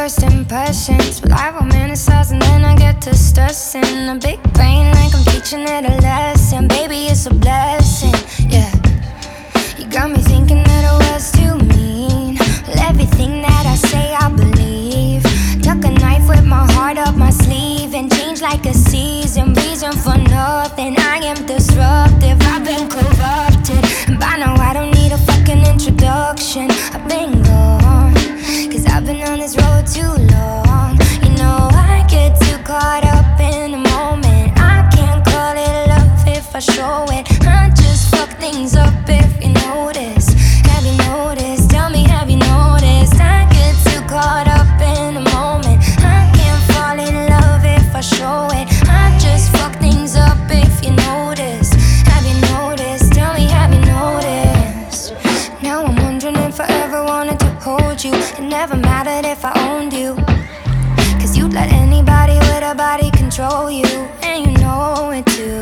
first impressions. Well, I romanticize and then I get to stressing. A big brain like I'm teaching it a lesson. Baby, it's a blessing, yeah. You got me thinking that I was too mean. Well, everything that I say I believe. Tuck a knife with my heart up my sleeve and change like a season. Reason for nothing, I am disruptive. I've been corrupted, and by now I don't need a fucking introduction. I've been gone, cause I've been on this road too long. You know I get too caught up in the moment. I can't call it love if I show it. I just fuck things up if you notice. Have you noticed? Tell me, have you noticed? I get too caught up in the moment. I can't fall in love if I show it. I just fuck things up if you notice. Have you noticed? Tell me, have you noticed? Now I'm wondering if I ever wanted to hold you. It never mattered if I owned you, cause you'd let anybody with a body control you, and you know it too.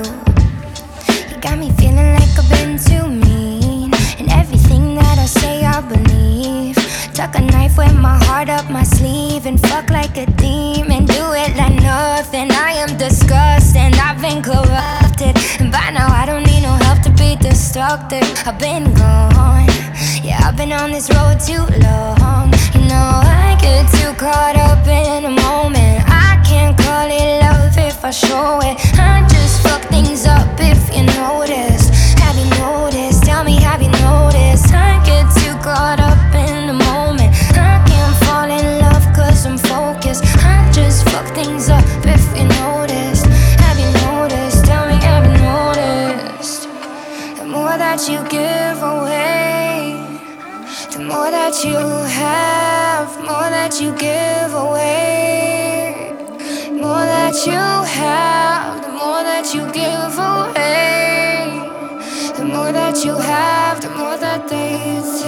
You got me feeling like I've been too mean, and everything that I say I believe. Tuck a knife with my heart up my sleeve and fuck like a demon. Do it like nothing. I am disgusting. I've been corrupted, and by now I don't need no help to be destructive. I've been gone, yeah, I've been on this road too long. You know I get too caught up in the moment. I can't call it love if I show it. I just fuck things up if you notice. Have you noticed? Tell me, have you noticed? I get too caught up in the moment. I can't fall in love cause I'm focused. I just fuck things up if you noticed. Have you noticed? Tell me, have you noticed? The more that you give away, the more that you have, more that you give away. More that you have, the more that you give away. The more that you have, the more that they